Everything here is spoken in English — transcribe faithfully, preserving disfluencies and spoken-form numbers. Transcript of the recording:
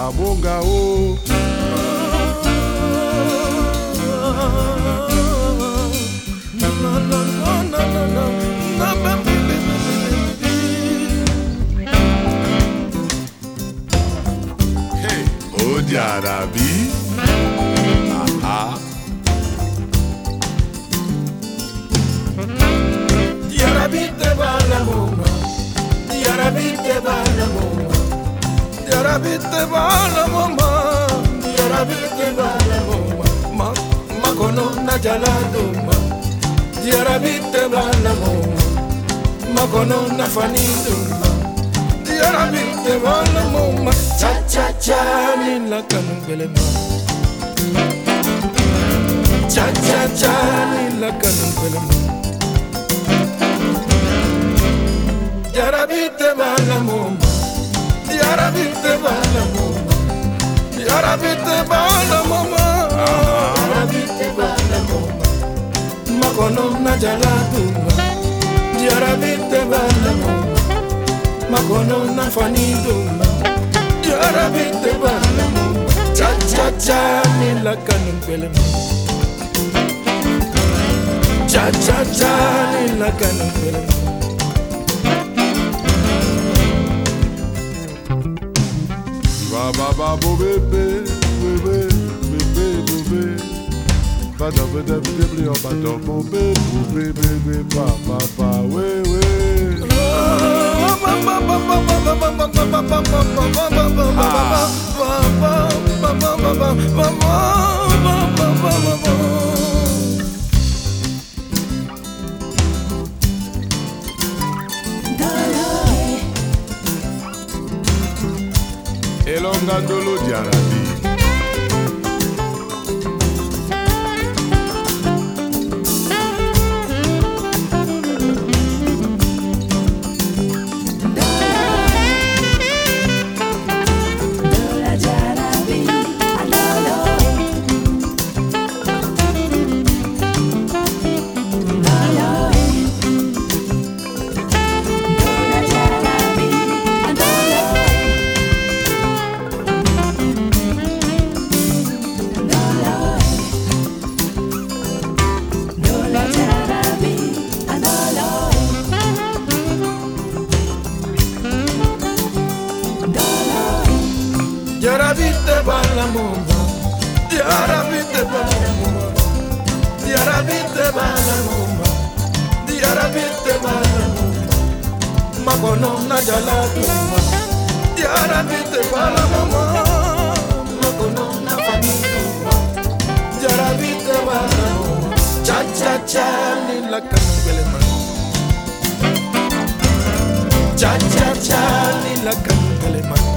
mabonga o. Hey, Odi Arabi. Aha. Diarabi te bala moma, Diarabi te bala moma, Diarabi te bala moma, Diarabi te bala moma, ma ma kono na jala duma, Diarabi te bala moma, ma kono na fani duma, Diarabi te bala moma, cha cha cha ni la kanu belema, cha cha cha ni la kanu belema. Diarabi te bala moma, Diarabi te bala moma, Diarabi te bala moma, Diarabi te bala moma, makono na jala duma, Diarabi te bala moma, makono na fani duma, Diarabi te bala moma, cha cha cha ni la kanu pelema, cha cha cha ni la kanu pelema. Ba ba ba bo bébé, bébé, bébé, bébé. Ba da ba da ba da ba da bo bébé, bébé, ba ba ba, oui oui. Elonga dolo di Arabi. Diarabi te bala moma, Diarabi te bala moma, Diarabi te bala moma, Diarabi te bala moma, makono na jala duma, Diarabi te bala moma, makono na fani duma, Diarabi te bala moma, cha cha cha ni la kanu belema, cha cha cha ni la kanu belema.